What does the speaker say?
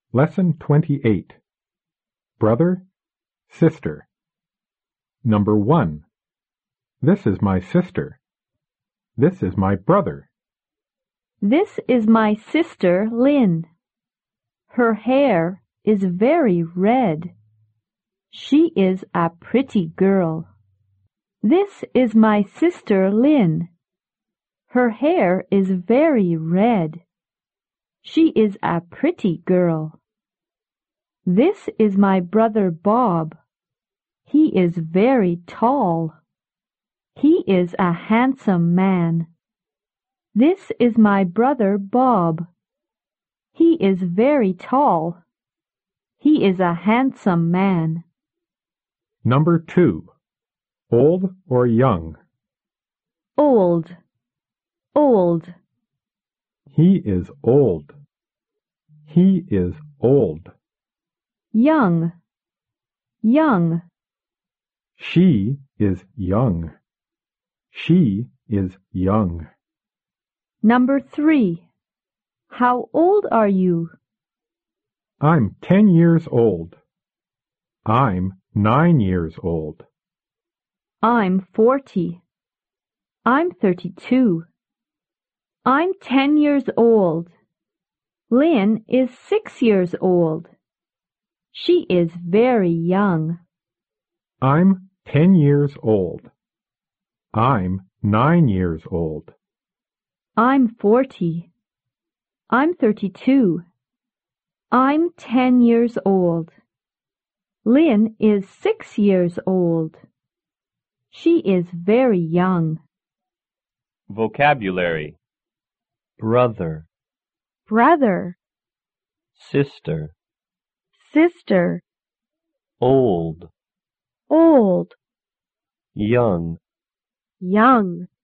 Lesson 28. Brother, Sister. Number 1. This is my sister. This is my brother. This is my sister, Lynn. Her hair is very red. She is a pretty girl. This is my sister, Lynn. Her hair is very red. She is a pretty girl. This is my brother, Bob. He is very tall. He is a handsome man. This is my brother, Bob. He is very tall. He is a handsome man. Number 2. Old or young? Old, old. He is old. He is old. Young, young. She is young. She is young. Number 3. How old are you? I'm 10 years old. I'm 9 years old. I'm 40. I'm 32. I'm 10 years old. Lynn is 6 years old. She is very young. I'm 10 years old. I'm 9 years old. I'm 40. I'm 32. I'm 10 years old. Lynn is 6 years old. She is very young. Vocabulary: brother, Brother, sister, sister, old, old, young. young.